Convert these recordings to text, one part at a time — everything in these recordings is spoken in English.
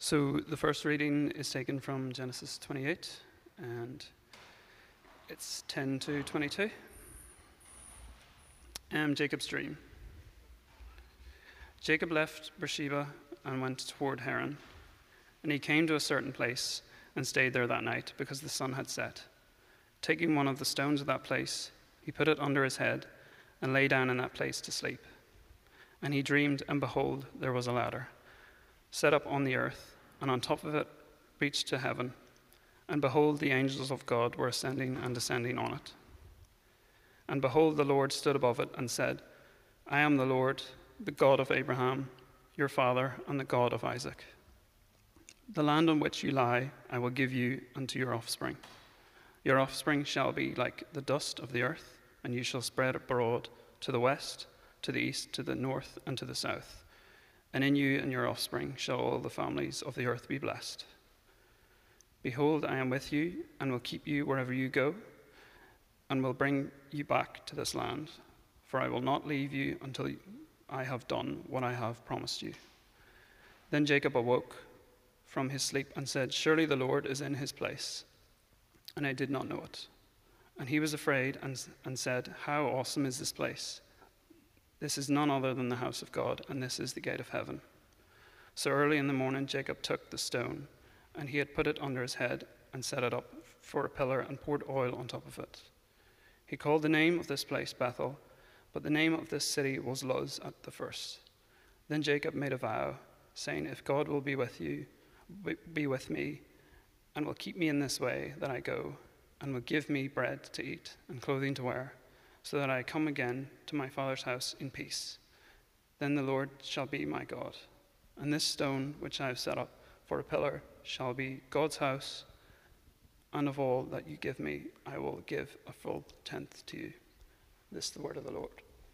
So the first reading is taken from Genesis 28, and it's 10 to 22. Jacob's dream. Jacob left Beersheba and went toward Haran, and he came to a certain place and stayed there that night because the sun had set. Taking one of the stones of that place, he put it under his head and lay down in that place to sleep. And he dreamed, and behold, there was a ladder set up on the earth, and on top of it reached to heaven. And behold, the angels of God were ascending and descending on it. And behold, the Lord stood above it and said, I am the Lord, the God of Abraham, your father, and the God of Isaac. The land on which you lie I will give you unto your offspring. Your offspring shall be like the dust of the earth, and you shall spread abroad to the west, to the east, to the north, and to the south. And in you and your offspring shall all the families of the earth be blessed. Behold, I am with you, and will keep you wherever you go, and will bring you back to this land, for I will not leave you until I have done what I have promised you. Then Jacob awoke from his sleep and said, Surely the Lord is in his place, and I did not know it. And he was afraid and said, How awesome is this place! This is none other than the house of God, and this is the gate of heaven. So early in the morning Jacob took the stone, and he had put it under his head, and set it up for a pillar, and poured oil on top of it. He called the name of this place Bethel, but the name of this city was Luz at the first. Then Jacob made a vow, saying, If God will be with me, and will keep me in this way that I go, and will give me bread to eat and clothing to wear, so that I come again to my father's house in peace, then the Lord shall be my God. And this stone which I have set up for a pillar shall be God's house, and of all that you give me, I will give a full tenth to you. This is the word of the Lord.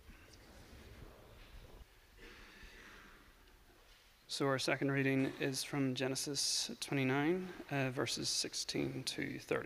So our second reading is from Genesis 29, verses 16 to 30.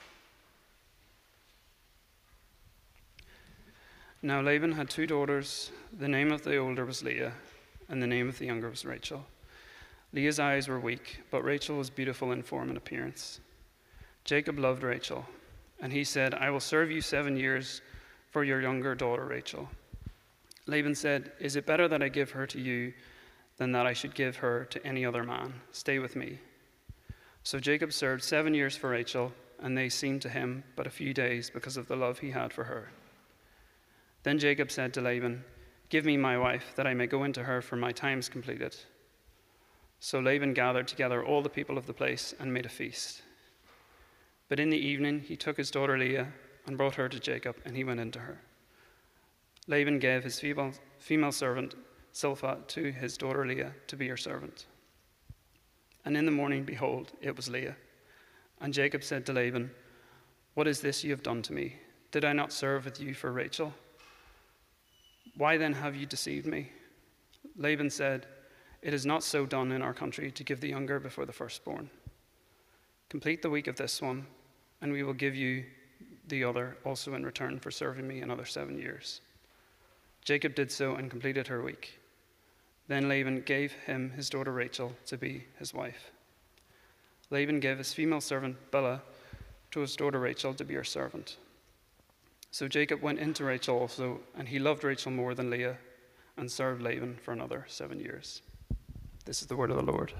Now Laban had two daughters. The name of the older was Leah, and the name of the younger was Rachel. Leah's eyes were weak, but Rachel was beautiful in form and appearance. Jacob loved Rachel, and he said, I will serve you 7 years for your younger daughter Rachel. Laban said, Is it better that I give her to you than that I should give her to any other man? Stay with me. So Jacob served 7 years for Rachel, and they seemed to him but a few days because of the love he had for her. Then Jacob said to Laban, Give me my wife, that I may go into her, for my time is completed. So Laban gathered together all the people of the place and made a feast. But in the evening he took his daughter Leah and brought her to Jacob, and he went into her. Laban gave his female servant Zilpah to his daughter Leah to be her servant. And in the morning, behold, it was Leah. And Jacob said to Laban, What is this you have done to me? Did I not serve with you for Rachel? Why then have you deceived me? Laban said, It is not so done in our country to give the younger before the firstborn. Complete the week of this one, and we will give you the other also in return for serving me another 7 years. Jacob did so and completed her week. Then Laban gave him his daughter Rachel to be his wife. Laban gave his female servant Bilhah to his daughter Rachel to be her servant. So Jacob went into Rachel also, and he loved Rachel more than Leah, and served Laban for another 7 years. This is the word of the Lord.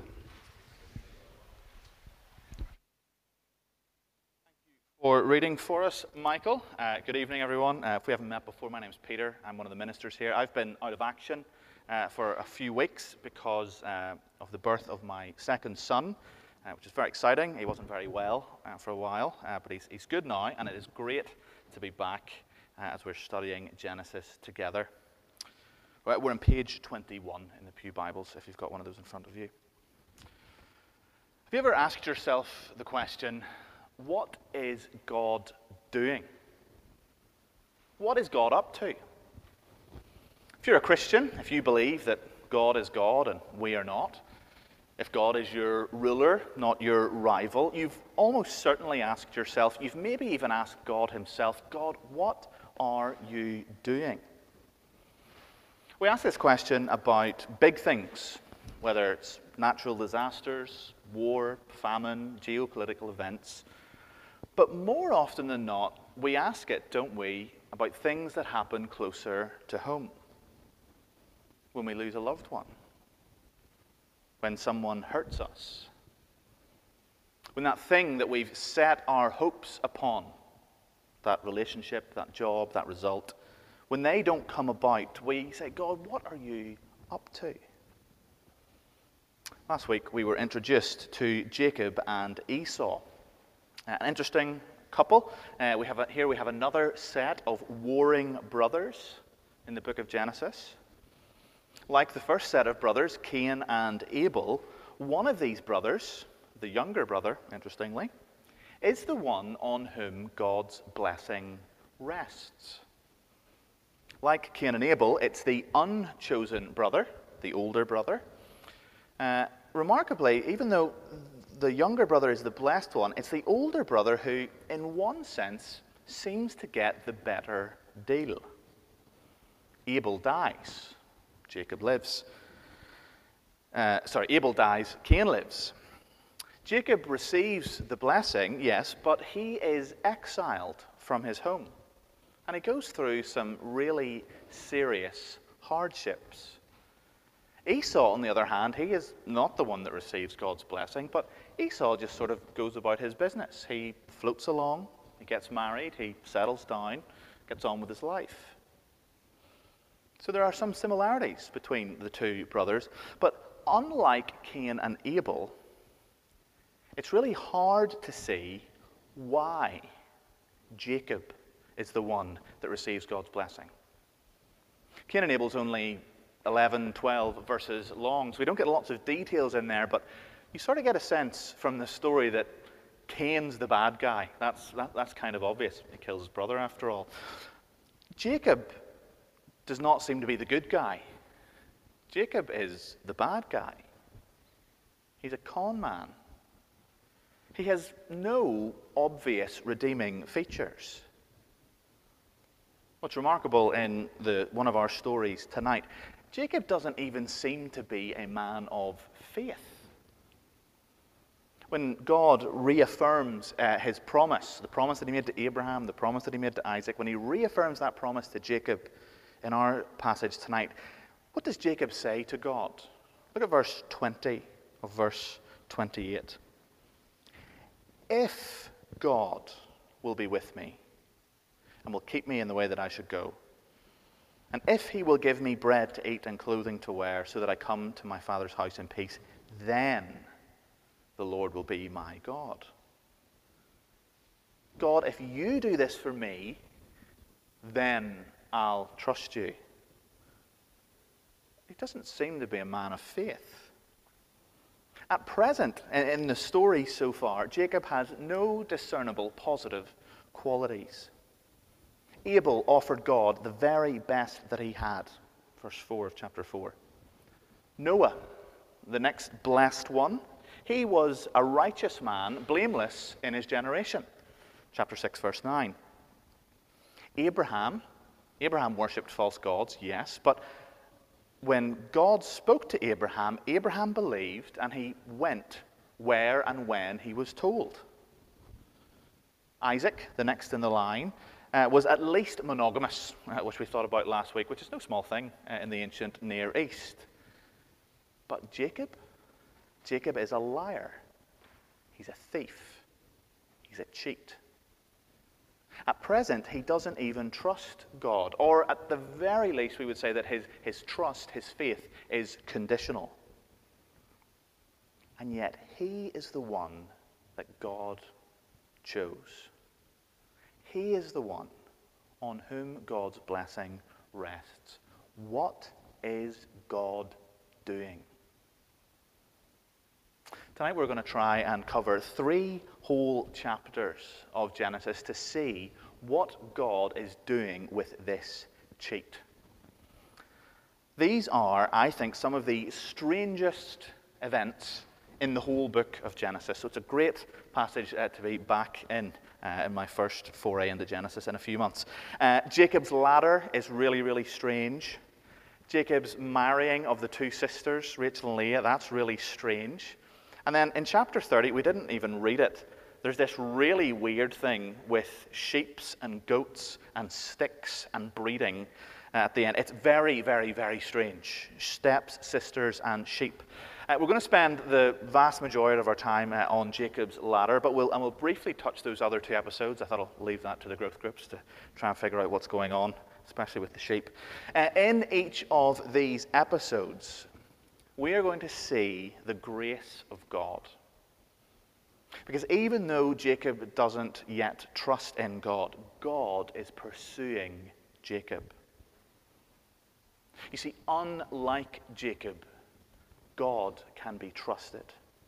For reading for us, Michael. Good evening, everyone. If we haven't met before, my name's Peter. I'm one of the ministers here. I've been out of action for a few weeks because of the birth of my second son, which is very exciting. He wasn't very well for a while, but he's good now, and it is great to be back as we're studying Genesis together. Right, we're on page 21 in the Pew Bibles, if you've got one of those in front of you. Have you ever asked yourself the question, what is God doing? What is God up to? If you're a Christian, if you believe that God is God and we are not, if God is your ruler, not your rival, you've almost certainly asked yourself, you've maybe even asked God himself, God, what are you doing? We ask this question about big things, whether it's natural disasters, war, famine, geopolitical events. But more often than not, we ask it, don't we, about things that happen closer to home. When we lose a loved one, when someone hurts us, when that thing that we've set our hopes upon, that relationship, that job, that result, when they don't come about, we say, God, what are you up to? Last week we were introduced to Jacob and Esau. An interesting couple. Here we have another set of warring brothers in the book of Genesis. Like the first set of brothers, Cain and Abel, one of these brothers, the younger brother, interestingly, is the one on whom God's blessing rests. Like Cain and Abel, it's the unchosen brother, the older brother. Remarkably, even though the younger brother is the blessed one, it's the older brother who, in one sense, seems to get the better deal. Abel dies. Jacob lives. Abel dies. Cain lives. Jacob receives the blessing, yes, but he is exiled from his home. And he goes through some really serious hardships. Esau, on the other hand, he is not the one that receives God's blessing, but Esau just sort of goes about his business. He floats along, he gets married, he settles down, gets on with his life. So there are some similarities between the two brothers, but unlike Cain and Abel, it's really hard to see why Jacob is the one that receives God's blessing. Cain and Abel's only 11, 12 verses long, so we don't get lots of details in there, but you sort of get a sense from the story that Cain's the bad guy. That's kind of obvious. He kills his brother after all. Jacob does not seem to be the good guy. Jacob is the bad guy. He's a con man. He has no obvious redeeming features. What's remarkable in one of our stories tonight, Jacob doesn't even seem to be a man of faith. When God reaffirms his promise, the promise that he made to Abraham, the promise that he made to Isaac, when he reaffirms that promise to Jacob in our passage tonight, what does Jacob say to God? Look at verse 20 of verse 28. If God will be with me and will keep me in the way that I should go, and if he will give me bread to eat and clothing to wear so that I come to my father's house in peace, then the Lord will be my God. God, if you do this for me, then I'll trust you. He doesn't seem to be a man of faith. At present, in the story so far, Jacob has no discernible positive qualities. Abel offered God the very best that he had. Verse 4 of chapter 4. Noah, the next blessed one, he was a righteous man, blameless in his generation. Chapter 6, verse 9. Abraham worshipped false gods, yes, but when God spoke to Abraham, Abraham believed and he went where and when he was told. Isaac, the next in the line, was at least monogamous, which we thought about last week, which is no small thing in the ancient Near East. But Jacob is a liar. He's a thief. He's a cheat. At present, he doesn't even trust God, or at the very least, we would say that his trust, his faith, is conditional. And yet, he is the one that God chose. He is the one on whom God's blessing rests. What is God doing? Tonight we're going to try and cover 3 whole chapters of Genesis to see what God is doing with this cheat. These are, I think, some of the strangest events in the whole book of Genesis. So it's a great passage to be back in my first foray into Genesis in a few months. Jacob's ladder is really, really strange. Jacob's marrying of the two sisters, Rachel and Leah, that's really strange. And then in chapter 30, we didn't even read it, there's this really weird thing with sheep and goats and sticks and breeding at the end. It's very, very, very strange. Steps, sisters, and sheep. We're going to spend the vast majority of our time on Jacob's ladder, but we'll briefly touch those other two episodes. I thought I'll leave that to the growth groups to try and figure out what's going on, especially with the sheep. In each of these episodes, we are going to see the grace of God. Because even though Jacob doesn't yet trust in God, God is pursuing Jacob. You see, unlike Jacob, God can be trusted.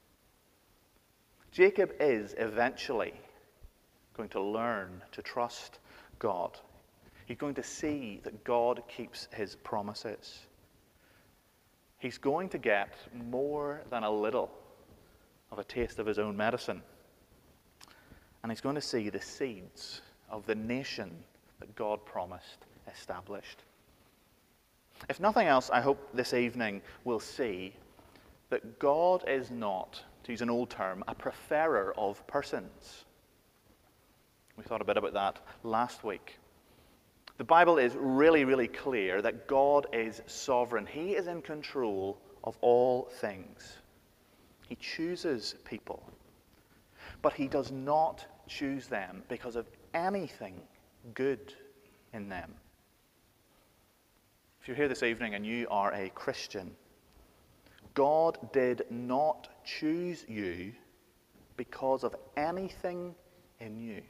Jacob is eventually going to learn to trust God. He's going to see that God keeps his promises. He's going to get more than a little of a taste of his own medicine. And he's going to see the seeds of the nation that God promised established. If nothing else, I hope this evening we'll see that God is not, to use an old term, a preferrer of persons. We thought a bit about that last week. The Bible is really, really clear that God is sovereign. He is in control of all things. He chooses people, but he does not choose them because of anything good in them. If you're here this evening and you are a Christian, God did not choose you because of anything in you.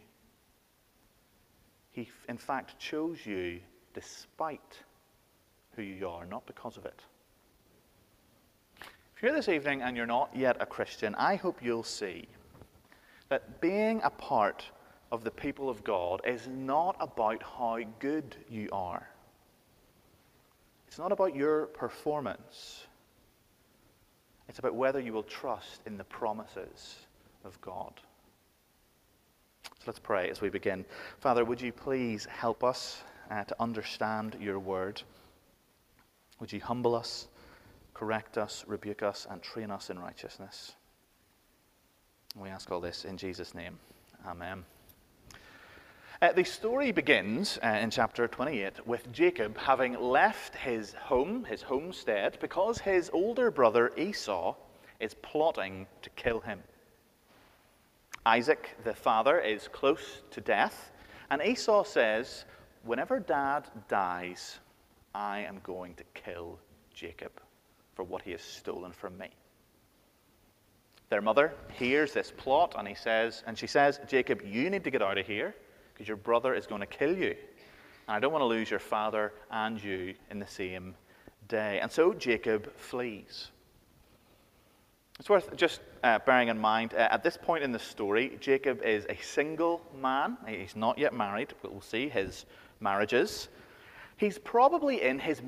He, in fact, chose you despite who you are, not because of it. If you're here this evening and you're not yet a Christian, I hope you'll see that being a part of the people of God is not about how good you are. It's not about your performance. It's about whether you will trust in the promises of God. So let's pray as we begin. Father, would you please help us to understand your word? Would you humble us, correct us, rebuke us, and train us in righteousness? We ask all this in Jesus' name. Amen. The story begins in chapter 28 with Jacob having left his home, his homestead, because his older brother Esau is plotting to kill him. Isaac, the father, is close to death, and Esau says, "Whenever Dad dies, I am going to kill Jacob for what he has stolen from me." Their mother hears this plot, and she says, "Jacob, you need to get out of here, because your brother is going to kill you. And I don't want to lose your father and you in the same day." And so Jacob flees. It's worth just bearing in mind, at this point in the story, Jacob is a single man. He's not yet married, but we'll see his marriages. He's probably in his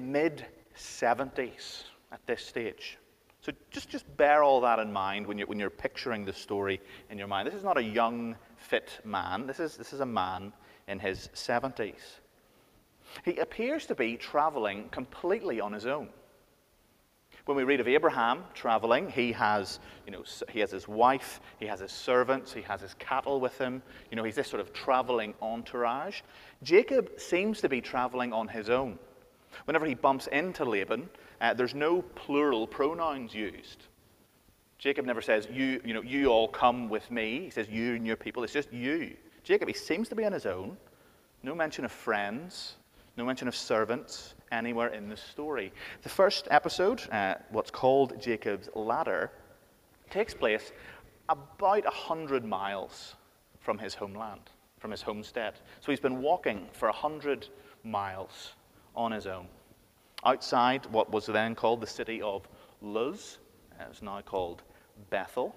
mid-70s at this stage. So just bear all that in mind when you're picturing the story in your mind. This is not a young, fit man. This is a man in his 70s. He appears to be traveling completely on his own. When we read of Abraham traveling, he has his wife, he has his servants, he has his cattle with him. He's this sort of traveling entourage. Jacob seems to be traveling on his own. Whenever he bumps into Laban, there's no plural pronouns used. Jacob never says, you all come with me. He says, you and your people. It's just you. Jacob, he seems to be on his own. No mention of friends, no mention of servants anywhere in the story. The first episode, what's called Jacob's Ladder, takes place about 100 miles from his homeland, from his homestead. So he's been walking for 100 miles on his own, outside what was then called the city of Luz. It's now called Bethel.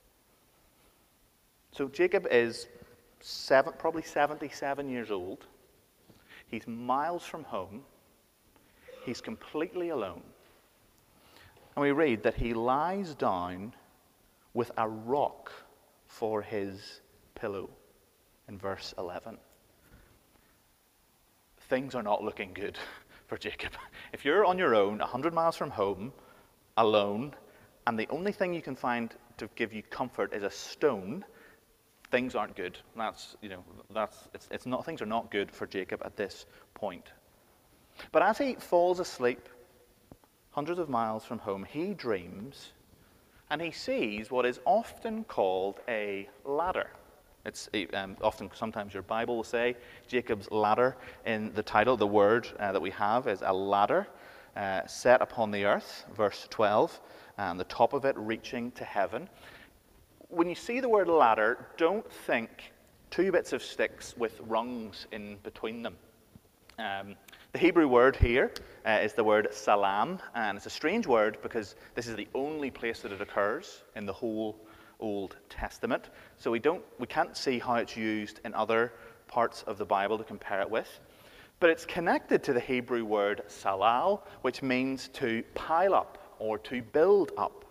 So Jacob is probably 77 years old. He's miles from home. He's completely alone. And we read that he lies down with a rock for his pillow in verse 11. Things are not looking good for Jacob. If you're on your own, 100 miles from home, alone, and the only thing you can find to give you comfort is a stone, things aren't good. Things are not good for Jacob at this point. But as he falls asleep, hundreds of miles from home, he dreams, and he sees what is often called a ladder. It's sometimes your Bible will say Jacob's ladder in the title. The word that we have is a ladder set upon the earth, verse 12, and the top of it reaching to heaven. When you see the word ladder, don't think two bits of sticks with rungs in between them. The Hebrew word here is the word salam, and it's a strange word because this is the only place that it occurs in the whole Old Testament. So we can't see how it's used in other parts of the Bible to compare it with. But it's connected to the Hebrew word salal, which means to pile up or to build up.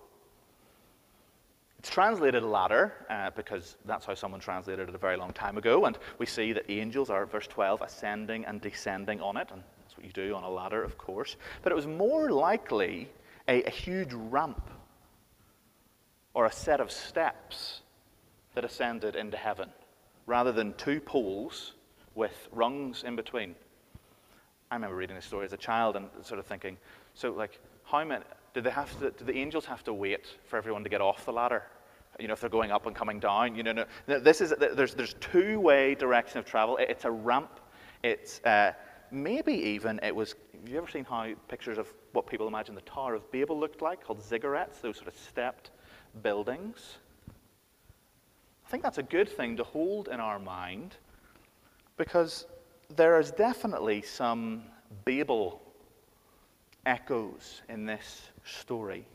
It's translated ladder because that's how someone translated it a very long time ago. And we see that angels are, verse 12, ascending and descending on it. And that's what you do on a ladder, of course. But it was more likely a huge ramp or a set of steps that ascended into heaven, rather than two poles with rungs in between. I remember reading this story as a child and sort of thinking, so like, how many, do the angels have to wait for everyone to get off the ladder? If they're going up and coming down, no. There's two-way direction of travel. It's a ramp. It's maybe even it was. Have you ever seen how pictures of what people imagine the Tower of Babel looked like, called ziggurats, those sort of stepped buildings? I think that's a good thing to hold in our mind, because there is definitely some Babel echoes in this story.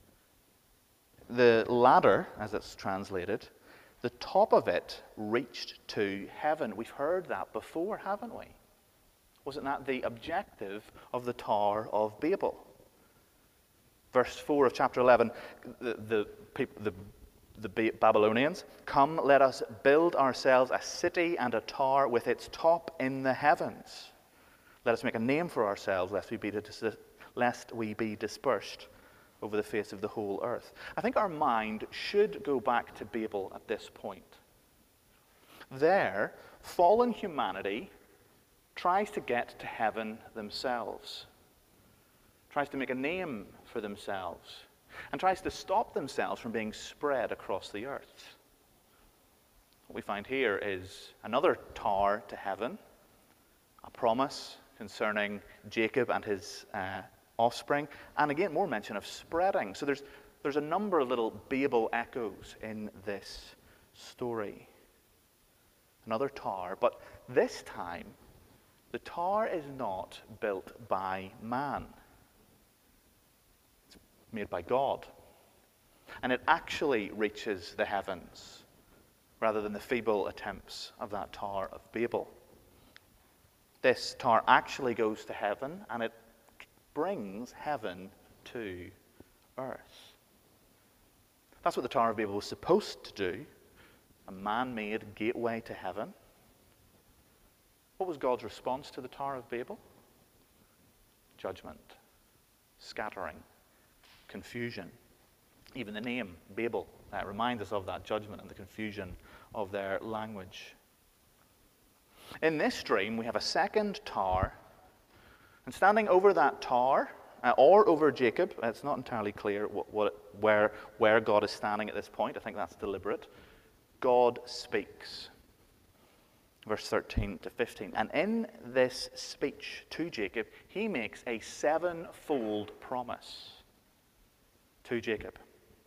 The ladder, as it's translated, the top of it reached to heaven. We've heard that before, haven't we? Wasn't that the objective of the Tower of Babel? Verse 4 of chapter 11, the Babylonians, "Come, let us build ourselves a city and a tower with its top in the heavens. Let us make a name for ourselves, lest we be dispersed over the face of the whole earth." I think our mind should go back to Babel at this point. There, fallen humanity tries to get to heaven themselves, tries to make a name for themselves, and tries to stop themselves from being spread across the earth. What we find here is another tower to heaven, a promise concerning Jacob and his offspring, and again, more mention of spreading. So there's a number of little Babel echoes in this story. Another tower, but this time, the tower is not built by man. It's made by God. And it actually reaches the heavens, rather than the feeble attempts of that Tower of Babel. This tower actually goes to heaven, and it brings heaven to earth. That's what the Tower of Babel was supposed to do, a man-made gateway to heaven. What was God's response to the Tower of Babel? Judgment, scattering, confusion. Even the name Babel reminds us of that judgment and the confusion of their language. In this dream, we have a second tower, and standing over that tower, or over Jacob, it's not entirely clear where God is standing at this point. I think that's deliberate. God speaks. Verse 13 to 15. And in this speech to Jacob, he makes a sevenfold promise to Jacob.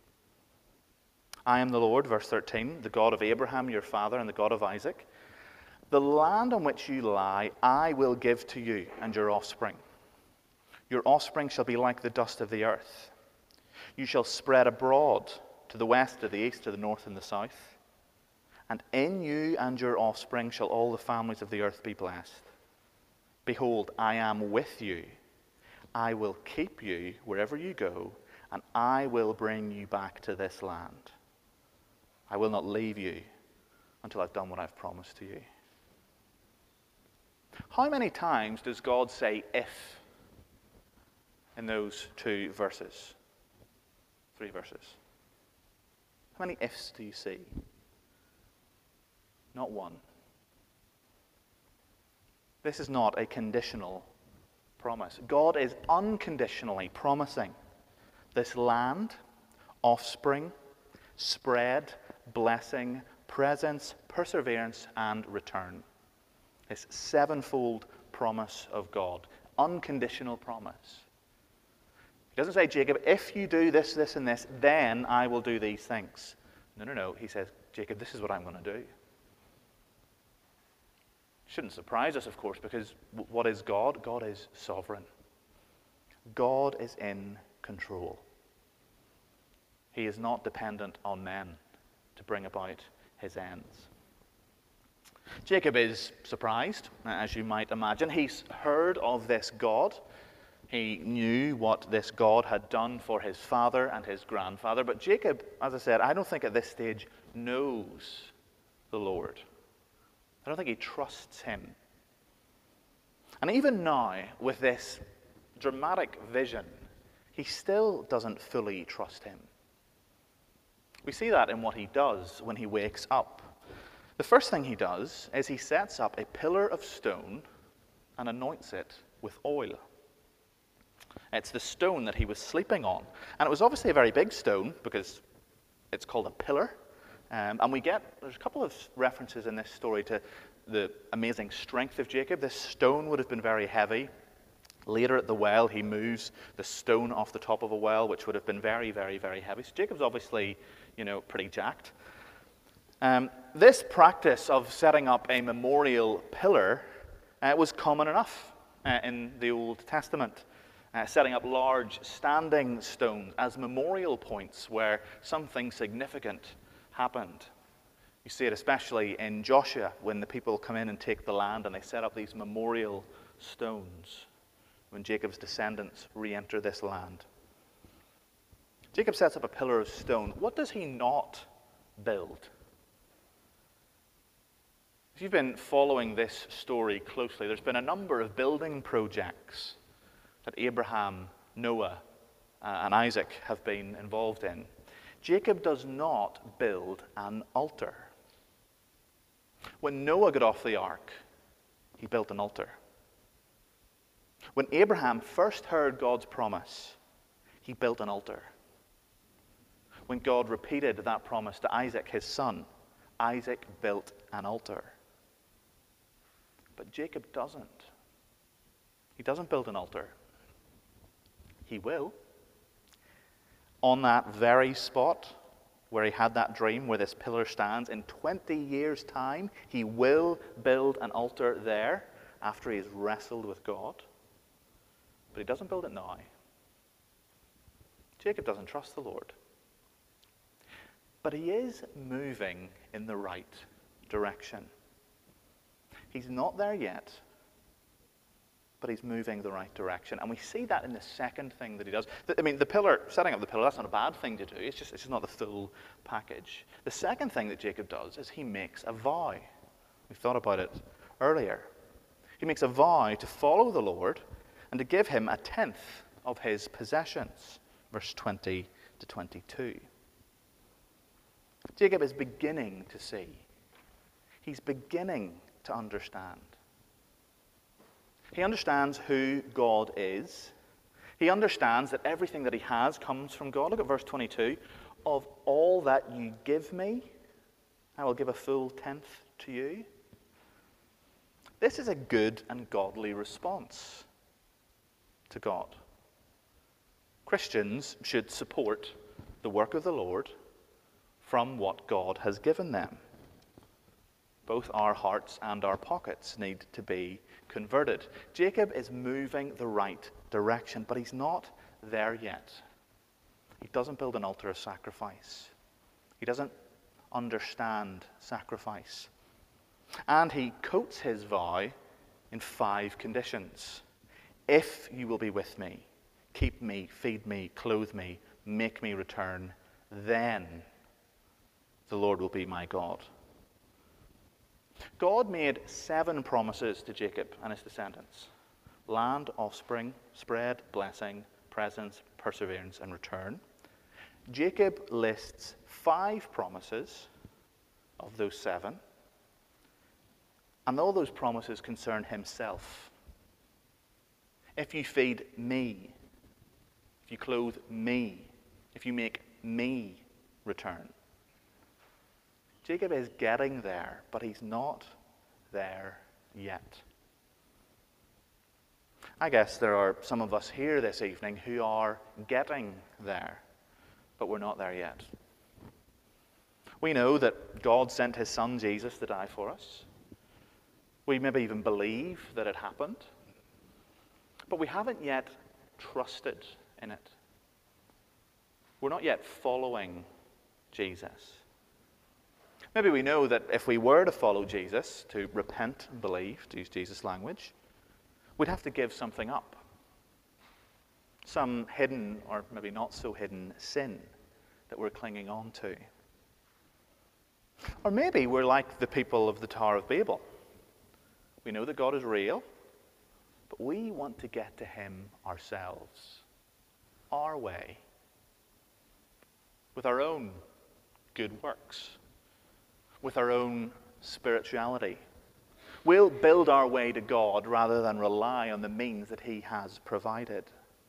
"I am the Lord," verse 13, "the God of Abraham your father and the God of Isaac. The land on which you lie, I will give to you and your offspring. Your offspring shall be like the dust of the earth. You shall spread abroad to the west, to the east, to the north, and the south. And in you and your offspring shall all the families of the earth be blessed. Behold, I am with you. I will keep you wherever you go, and I will bring you back to this land. I will not leave you until I've done what I've promised to you." How many times does God say "if" in those 2 verses? 3 verses. How many ifs do you see? Not one. This is not a conditional promise. God is unconditionally promising this land, offspring, spread, blessing, presence, perseverance, and return. This 7-fold promise of God. Unconditional promise. He doesn't say, Jacob, if you do this, this, and this, then I will do these things. No. He says, Jacob, this is what I'm going to do. Shouldn't surprise us, of course, because what is God? God is sovereign. God is in control. He is not dependent on men to bring about his ends. Jacob is surprised, as you might imagine. He's heard of this God. He knew what this God had done for his father and his grandfather. But Jacob, as I said, I don't think at this stage knows the Lord. I don't think he trusts him. And even now, with this dramatic vision, he still doesn't fully trust him. We see that in what he does when he wakes up. The first thing he does is he sets up a pillar of stone and anoints it with oil. It's the stone that he was sleeping on. And it was obviously a very big stone because it's called a pillar. And there's a couple of references in this story to the amazing strength of Jacob. This stone would have been very heavy. Later at the well, he moves the stone off the top of a well, which would have been very, very, very heavy. So Jacob's obviously, pretty jacked. This practice of setting up a memorial pillar was common enough in the Old Testament. Setting up large standing stones as memorial points where something significant happened. You see it especially in Joshua when the people come in and take the land and they set up these memorial stones when Jacob's descendants re-enter this land. Jacob sets up a pillar of stone. What does he not build? If you've been following this story closely, there's been a number of building projects that Abraham, Noah, and Isaac have been involved in. Jacob does not build an altar. When Noah got off the ark, he built an altar. When Abraham first heard God's promise, he built an altar. When God repeated that promise to Isaac, his son, Isaac built an altar. But Jacob doesn't. He doesn't build an altar. He will. On that very spot where he had that dream, where this pillar stands, in 20 years' time, he will build an altar there after he has wrestled with God. But he doesn't build it now. Jacob doesn't trust the Lord. But he is moving in the right direction. He's not there yet, but he's moving the right direction. And we see that in the second thing that he does. The pillar, setting up the pillar, that's not a bad thing to do. It's just not the full package. The second thing that Jacob does is he makes a vow. We thought about it earlier. He makes a vow to follow the Lord and to give him 1/10 of his possessions. Verse 20 to 22. Jacob is beginning to see. He's beginning to understand. He understands who God is. He understands that everything that he has comes from God. Look at verse 22. Of all that you give me, I will give a full 1/10 to you. This is a good and godly response to God. Christians should support the work of the Lord from what God has given them. Both our hearts and our pockets need to be converted. Jacob is moving the right direction, but he's not there yet. He doesn't build an altar of sacrifice. He doesn't understand sacrifice. And he coats his vow in 5 conditions. If you will be with me, keep me, feed me, clothe me, make me return, then the Lord will be my God. God made 7 promises to Jacob and his descendants. Land, offspring, spread, blessing, presence, perseverance, and return. Jacob lists 5 promises of those 7, and all those promises concern himself. If you feed me, if you clothe me, if you make me return. Jacob is getting there, but he's not there yet. I guess there are some of us here this evening who are getting there, but we're not there yet. We know that God sent his son Jesus to die for us. We maybe even believe that it happened, but we haven't yet trusted in it. We're not yet following Jesus. Maybe we know that if we were to follow Jesus, to repent and believe, to use Jesus' language, we'd have to give something up. Some hidden, or maybe not so hidden, sin that we're clinging on to. Or maybe we're like the people of the Tower of Babel. We know that God is real, but we want to get to him ourselves, our way, with our own good works, with our own spirituality. We'll build our way to God rather than rely on the means that he has provided.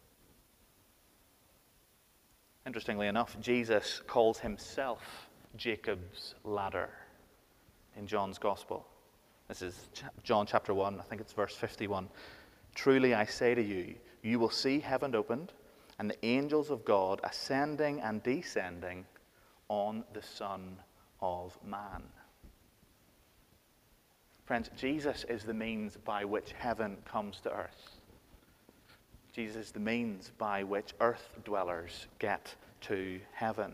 Interestingly enough, Jesus calls himself Jacob's ladder in John's Gospel. This is John chapter 1, I think it's verse 51. Truly I say to you, you will see heaven opened and the angels of God ascending and descending on the Son of Man. Friends, Jesus is the means by which heaven comes to earth. Jesus is the means by which earth dwellers get to heaven.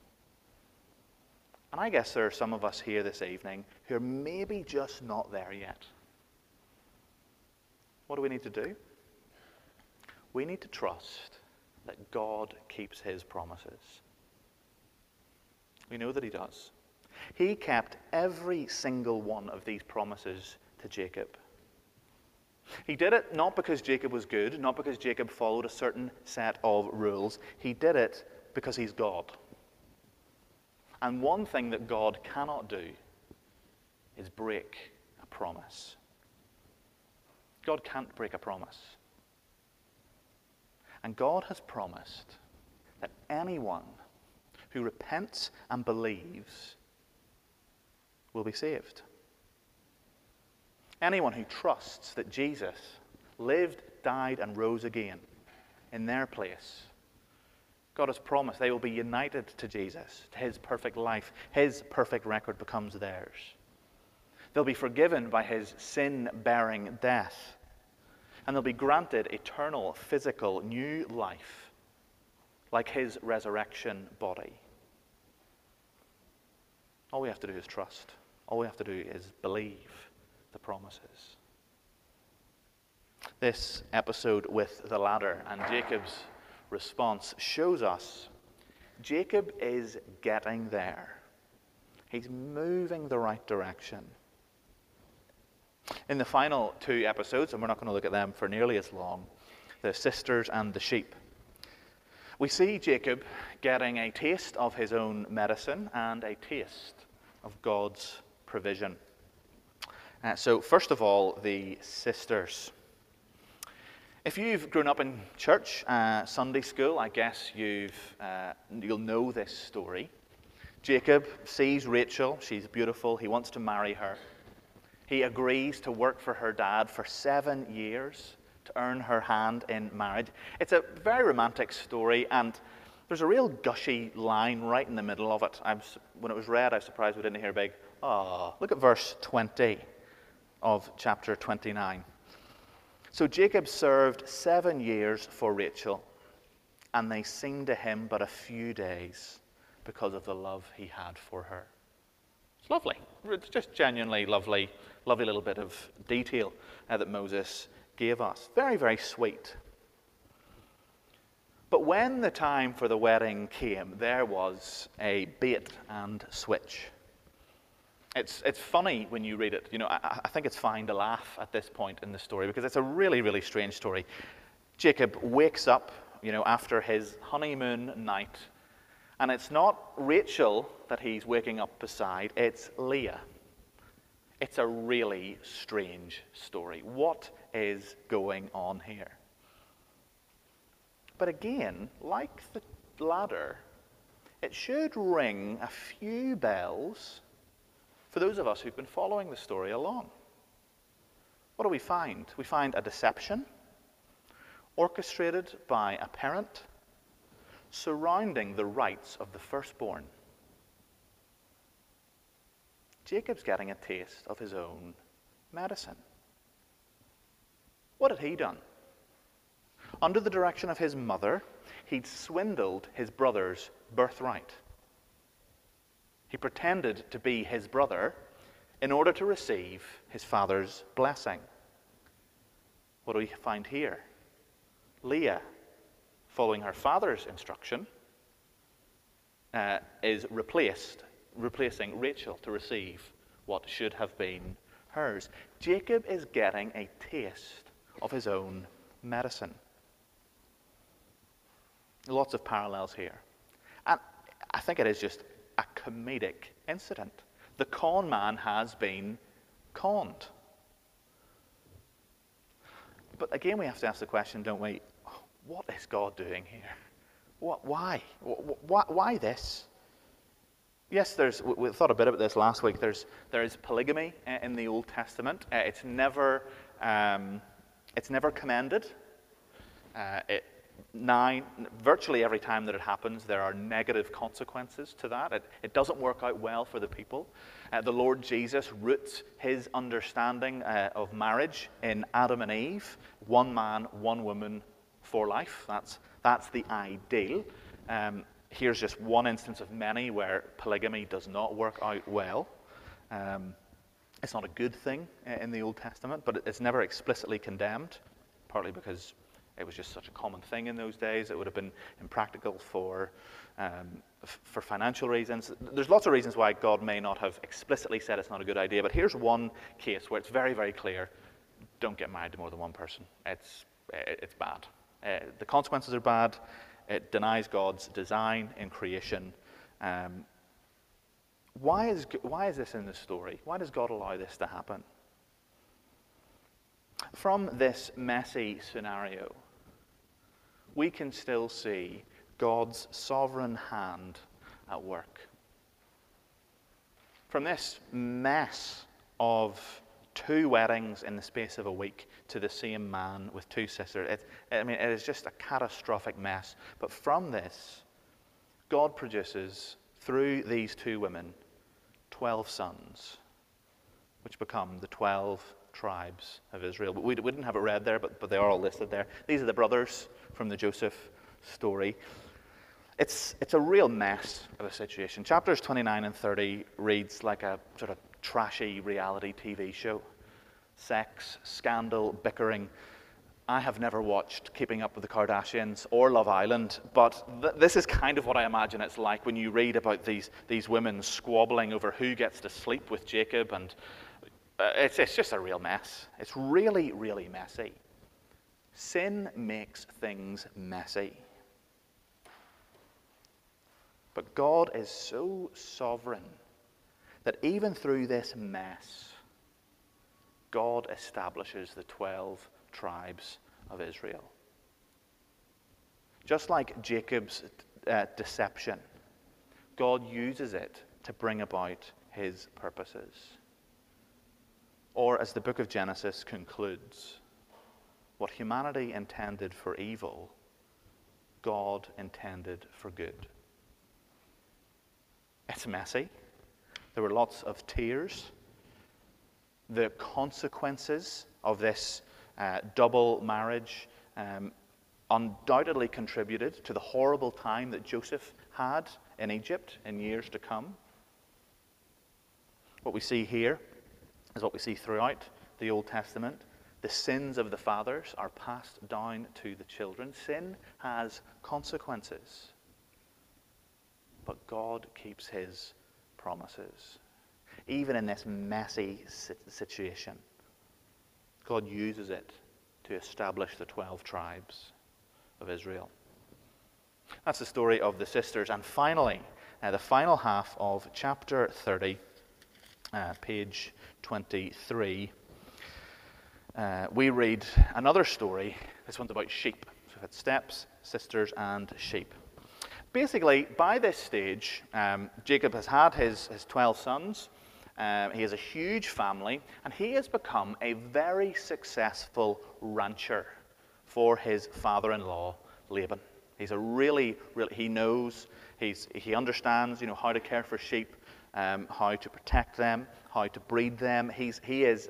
And I guess there are some of us here this evening who are maybe just not there yet. What do we need to do? We need to trust that God keeps his promises. We know that he does. He kept every single one of these promises to Jacob. He did it not because Jacob was good, not because Jacob followed a certain set of rules. He did it because he's God. And one thing that God cannot do is break a promise. God can't break a promise. And God has promised that anyone who repents and believes will be saved. Anyone who trusts that Jesus lived, died, and rose again in their place, God has promised they will be united to Jesus, to his perfect life. His perfect record becomes theirs. They'll be forgiven by his sin-bearing death, and they'll be granted eternal, physical, new life, like his resurrection body. All we have to do is trust. All we have to do is believe the promises. This episode with the ladder and Jacob's response shows us Jacob is getting there. He's moving the right direction. In the final 2 episodes, and we're not going to look at them for nearly as long, the sisters and the sheep, we see Jacob getting a taste of his own medicine and a taste of God's provision. So first of all, the sisters. If you've grown up in church, Sunday school, I guess you'll know this story. Jacob sees Rachel. She's beautiful. He wants to marry her. He agrees to work for her dad for 7 years to earn her hand in marriage. It's a very romantic story, and there's a real gushy line right in the middle of it. When it was read, I was surprised we didn't hear a big, "Ah." Look at verse 20 of chapter 29. So Jacob served 7 years for Rachel, and they seemed to him but a few days because of the love he had for her. It's lovely. It's just genuinely lovely little bit of detail that Moses gave us. Very, very sweet. But when the time for the wedding came, there was a bait and switch. It's funny when you read it. You know, I think it's fine to laugh at this point in the story because it's a really, really strange story. Jacob wakes up, after his honeymoon night. And it's not Rachel that he's waking up beside, it's Leah. It's a really strange story. What is going on here? But again, like the ladder, it should ring a few bells for those of us who've been following the story along. What do we find? We find a deception orchestrated by a parent surrounding the rights of the firstborn. Jacob's getting a taste of his own medicine. What had he done? Under the direction of his mother, he'd swindled his brother's birthright. He pretended to be his brother in order to receive his father's blessing. What do we find here? Leah, following her father's instruction, is replacing Rachel to receive what should have been hers. Jacob is getting a taste of his own medicine. Lots of parallels here. And I think it is just a comedic incident. The con man has been conned. But again, we have to ask the question, don't we? What is God doing here? Why? Why this? Yes, we thought a bit about this last week. There is polygamy in the Old Testament. It's never commended. Virtually every time that it happens, there are negative consequences to that. It doesn't work out well for the people. The Lord Jesus roots his understanding of marriage in Adam and Eve, one man, one woman for life. That's the ideal. Here's just one instance of many where polygamy does not work out well. It's not a good thing in the Old Testament, but it's never explicitly condemned, partly because it was just such a common thing in those days. It would have been impractical for financial reasons. There's lots of reasons why God may not have explicitly said it's not a good idea, but here's one case where it's very, very clear. Don't get married to more than one person. It's bad. The consequences are bad. It denies God's design in creation. Why is this in the story? Why does God allow this to happen? From this messy scenario, we can still see God's sovereign hand at work. From this mess of 2 weddings in the space of a week to the same man with 2 sisters, it is just a catastrophic mess. But from this, God produces, through these 2 women, 12 sons, which become the 12 tribes of Israel. But we didn't have it read there, but they are all listed there. These are the brothers from the Joseph story. It's a real mess of a situation. Chapters 29 and 30 reads like a sort of trashy reality TV show. Sex, scandal, bickering. I have never watched Keeping Up with the Kardashians or Love Island, but this is kind of what I imagine it's like when you read about these women squabbling over who gets to sleep with Jacob, and it's just a real mess. It's really, really messy. Sin makes things messy. But God is so sovereign that even through this mess, God establishes the 12 tribes of Israel. Just like Jacob's deception, God uses it to bring about his purposes. Or, as the book of Genesis concludes, what humanity intended for evil, God intended for good. It's messy. There were lots of tears. The consequences of this double marriage undoubtedly contributed to the horrible time that Joseph had in Egypt in years to come. What we see here is what we see throughout the Old Testament. The sins of the fathers are passed down to the children. Sin has consequences. But God keeps his promises. Even in this messy situation, God uses it to establish the 12 tribes of Israel. That's the story of the sisters. And finally, the final half of chapter 30, page 23, we read another story. This one's about sheep. So we've had steps, sisters, and sheep. Basically, by this stage, Jacob has had his 12 sons. He has a huge family, and he has become a very successful rancher for his father-in-law, Laban. He's a really, he knows, he understands, how to care for sheep, how to protect them, how to breed them. He is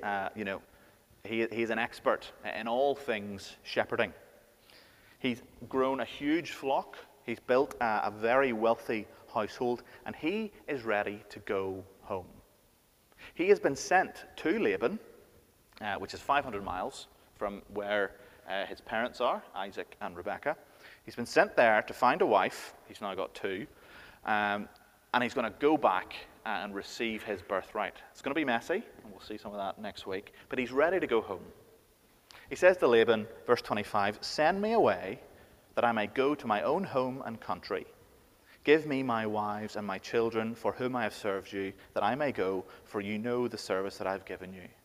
an expert in all things shepherding. He's grown a huge flock. He's built a very wealthy household, and he is ready to go home. He has been sent to Laban, which is 500 miles from where his parents are, Isaac and Rebekah. He's been sent there to find a wife. He's now got two. And he's going to go back and receive his birthright. It's going to be messy, and we'll see some of that next week. But he's ready to go home. He says to Laban, verse 25, "Send me away, that I may go to my own home and country. Give me my wives and my children, for whom I have served you, that I may go, for you know the service that I've given you."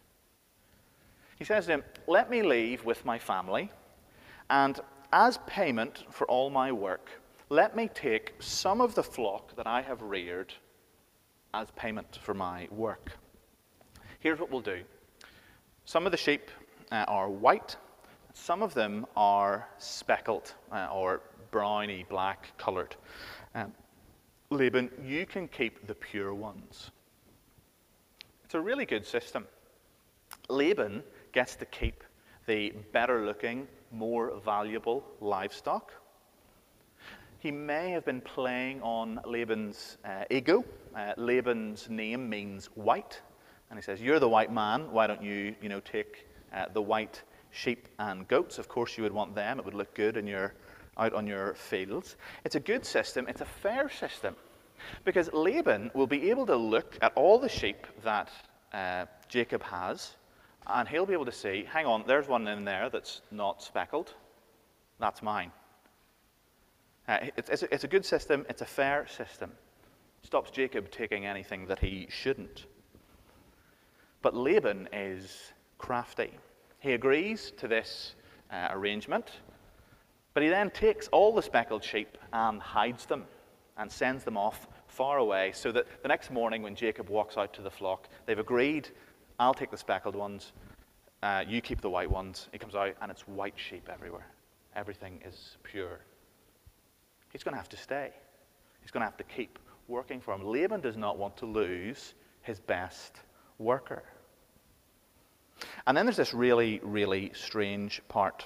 He says to him, "Let me leave with my family, and as payment for all my work, let me take some of the flock that I have reared as payment for my work." Here's what we'll do. Some of the sheep are white. Some of them are speckled or browny black coloured. Laban, you can keep the pure ones. It's a really good system. Laban gets to keep the better looking, more valuable livestock. He may have been playing on Laban's ego. Laban's name means white. And he says, "You're the white man. Why don't you take the white sheep and goats? Of course you would want them. It would look good out on your fields." It's a good system. It's a fair system. Because Laban will be able to look at all the sheep that Jacob has, and he'll be able to say, hang on, there's one in there that's not speckled. That's mine. It's a good system. It's a fair system. Stops Jacob taking anything that he shouldn't. But Laban is crafty. He agrees to this arrangement, but he then takes all the speckled sheep and hides them and sends them off far away, so that the next morning when Jacob walks out to the flock, they've agreed, I'll take the speckled ones, you keep the white ones. He comes out and it's white sheep everywhere. Everything is pure. He's going to have to stay. He's going to have to keep working for him. Laban does not want to lose his best worker. And then there's this really, really strange part.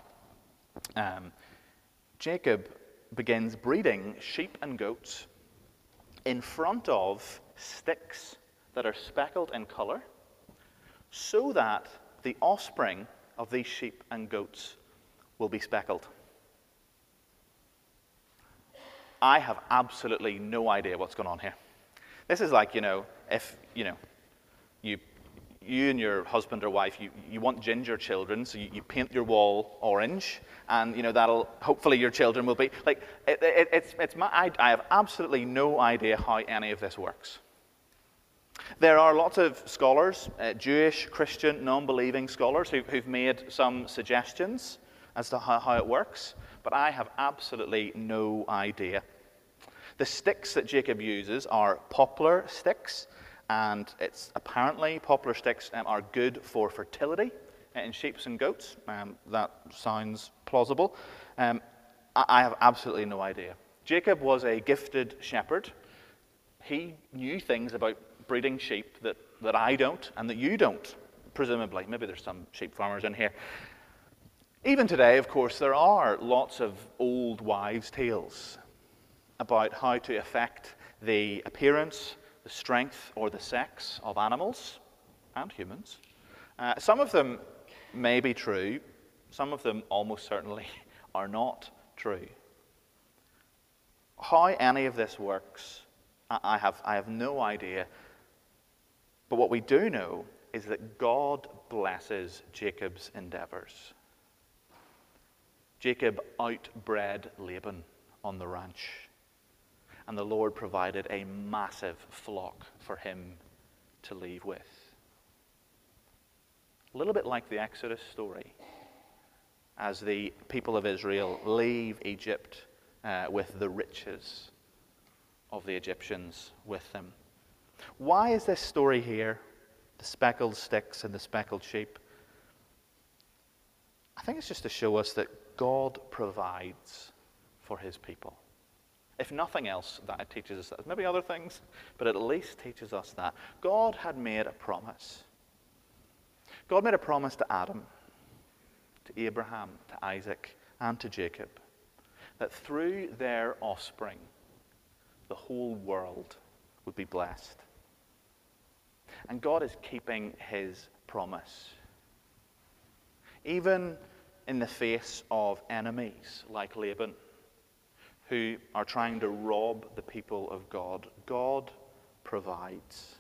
Jacob begins breeding sheep and goats in front of sticks that are speckled in color, so that the offspring of these sheep and goats will be speckled. I have absolutely no idea what's going on here. This is like, if, you and your husband or wife, you want ginger children, so you paint your wall orange, and that'll, hopefully your children will be like, I have absolutely no idea how any of this works. There are lots of scholars, Jewish, Christian, non-believing scholars, who've made some suggestions as to how it works, but I have absolutely no idea. The sticks that Jacob uses are poplar sticks, and it's apparently poplar sticks are good for fertility in sheep and goats. That sounds plausible. I have absolutely no idea. Jacob was a gifted shepherd. He knew things about breeding sheep that I don't and that you don't, presumably. Maybe there's some sheep farmers in here. Even today, of course, there are lots of old wives' tales about how to affect the appearance, the strength, or the sex of animals and humans. Some of them may be true. Some of them almost certainly are not true. How any of this works, I have no idea. But what we do know is that God blesses Jacob's endeavors. Jacob outbred Laban on the ranch. And the Lord provided a massive flock for him to leave with. A little bit like the Exodus story, as the people of Israel leave Egypt with the riches of the Egyptians with them. Why is this story here? The speckled sticks and the speckled sheep. I think it's just to show us that God provides for his people. If nothing else, that teaches us that. Maybe other things, but it at least teaches us that. God had made a promise. God made a promise to Adam, to Abraham, to Isaac, and to Jacob, that through their offspring, the whole world would be blessed. And God is keeping his promise. Even in the face of enemies like Laban, who are trying to rob the people of God, God provides.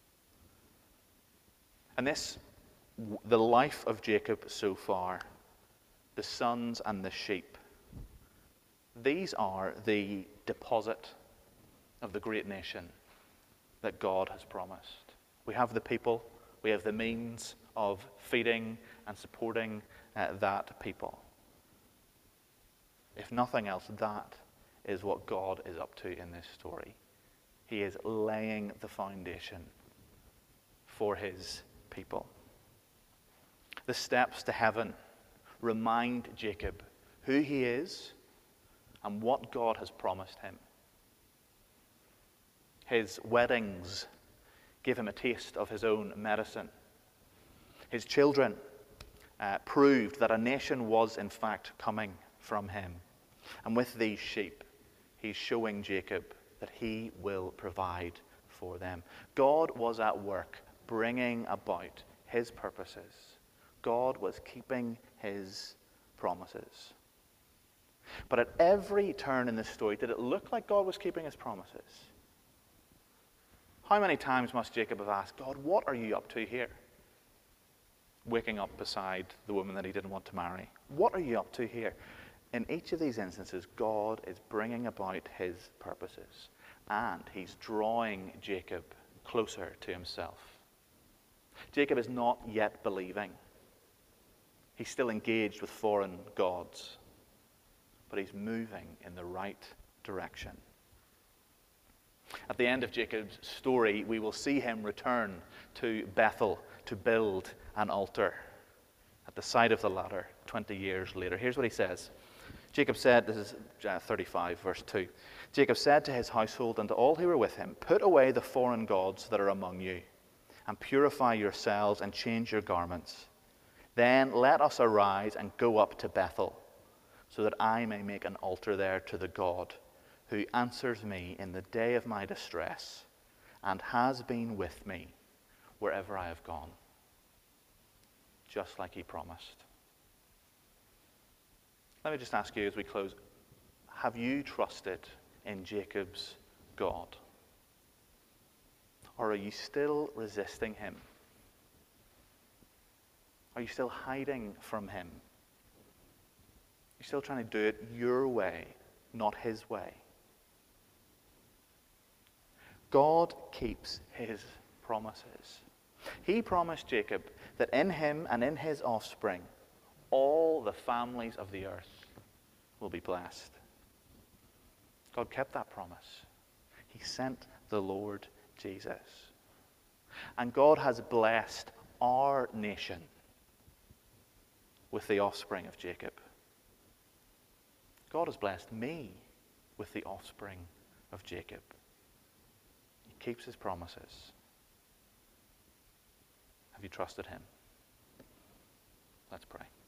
And the life of Jacob so far, the sons and the sheep, these are the deposit of the great nation that God has promised. We have the people, we have the means of feeding and supporting that people. If nothing else, that is what God is up to in this story. He is laying the foundation for his people. The steps to heaven remind Jacob who he is and what God has promised him. His weddings give him a taste of his own medicine. His children proved that a nation was in fact coming from him. And with these sheep, he's showing Jacob that he will provide for them. God was at work bringing about his purposes. God was keeping his promises. But at every turn in this story, did it look like God was keeping his promises? How many times must Jacob have asked, God, what are you up to here? Waking up beside the woman that he didn't want to marry. What are you up to here? In each of these instances, God is bringing about his purposes. And he's drawing Jacob closer to himself. Jacob is not yet believing. He's still engaged with foreign gods. But he's moving in the right direction. At the end of Jacob's story, we will see him return to Bethel to build an altar at the side of the ladder 20 years later. Here's what he says. Jacob said, this is 35, verse 2. Jacob said to his household and to all who were with him, put away the foreign gods that are among you, and purify yourselves and change your garments. Then let us arise and go up to Bethel, so that I may make an altar there to the God who answers me in the day of my distress and has been with me wherever I have gone. Just like he promised. Let me just ask you as we close, have you trusted in Jacob's God? Or are you still resisting him? Are you still hiding from him? You're still trying to do it your way, not his way. God keeps his promises. He promised Jacob that in him and in his offspring, all the families of the earth will be blessed. God kept that promise. He sent the Lord Jesus. And God has blessed our nation with the offspring of Jacob. God has blessed me with the offspring of Jacob. He keeps his promises. Have you trusted him? Let's pray.